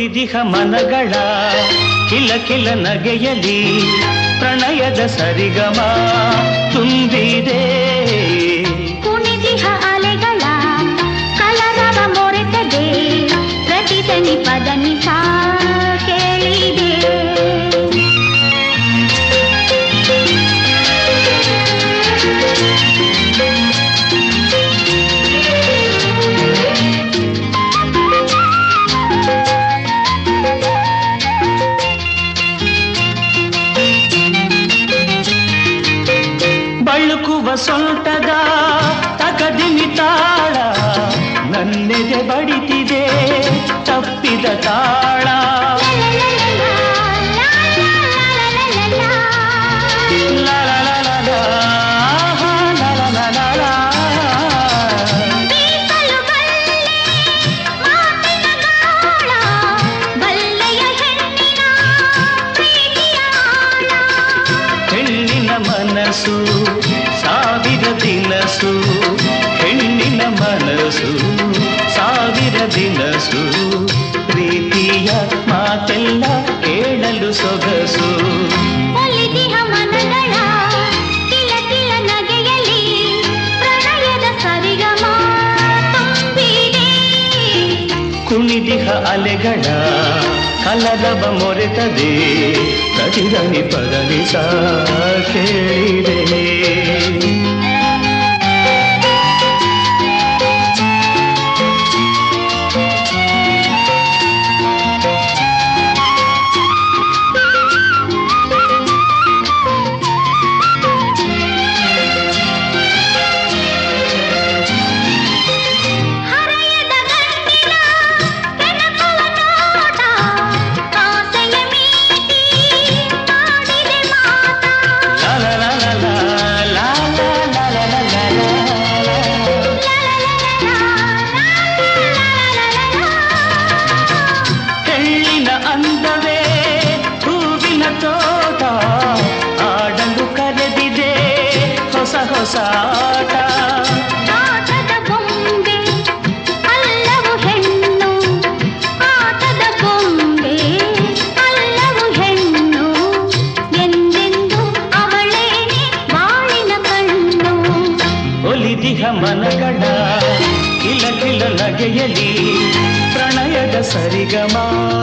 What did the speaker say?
ಕುಣಿದಿಹ ಮನಗಳ ಕಿಲ ಕಿಲ ನಗೆಯಲಿ ಪ್ರಣಯದ ಸರಿಗಮ ತುಂಬಿದೆ. ಕುಣಿದಿಹ ಅಲೆಗಳ ಕಲರವ ಮೊರೆತದೆ ಪ್ರತಿದನಿ ಪದನಿ ಕೇಳಿದೆ. ಬಳುಕುವ ಸೊಂಟದ ತಕದಿನಿ ತಾಳ ನನ್ನೆದೆ ಬಡಿತಿದೆ ತಪ್ಪಿದ ತಾಳ. ಹೆಣ್ಣಿನ ಮನಸ್ಸು ಸಾವಿರ ದಿನಸು, ಹೆಣ್ಣಿನ ಮನಸ್ಸು ಸಾವಿರ ದಿನಸು, ಪ್ರೀತಿಯ ಮಾತೆಲ್ಲ ಕೇಳಲು ಸೊಗಸು. ಒಲಿದಿಹ ಮನಗಳ ಕಿಲ ಕಿಲ ನಗೆಯಲಿ ಪ್ರಣಯದ ಸರಿಗಮ ತುಂಬಿದೆ. ಕುಣಿದಿಹ ಅಲೆಗಳ ಕಲರವ ಮೊರೆತದೆ ಪ್ರತಿದನಿ ಪದನಿ ಕೇಳಿದೆ. ಅಂದವೇ ಹೂವಿನ ತೋಟ ಆಡಲು ಕರೆದಿದೆ ಹೊಸ ಹೊಸ ಆಟ. ಆಟದ ಗೊಂಬೆ ಅಲ್ಲವು ಹೆಣ್ಣು, ಆಟದ ಗೊಂಬೆ ಅಲ್ಲವು ಹೆಣ್ಣು, ಎಂದೆಂದು ಅವಳೇನೆ ಬಾಳಿನ ಕಣ್ಣು. ಒಲಿದಿಹ ಮನಗಳ ಕಿಲ ಕಿಲ ನಗೆಯಲಿ ಪ್ರಣಯದ ಸರಿಗಮ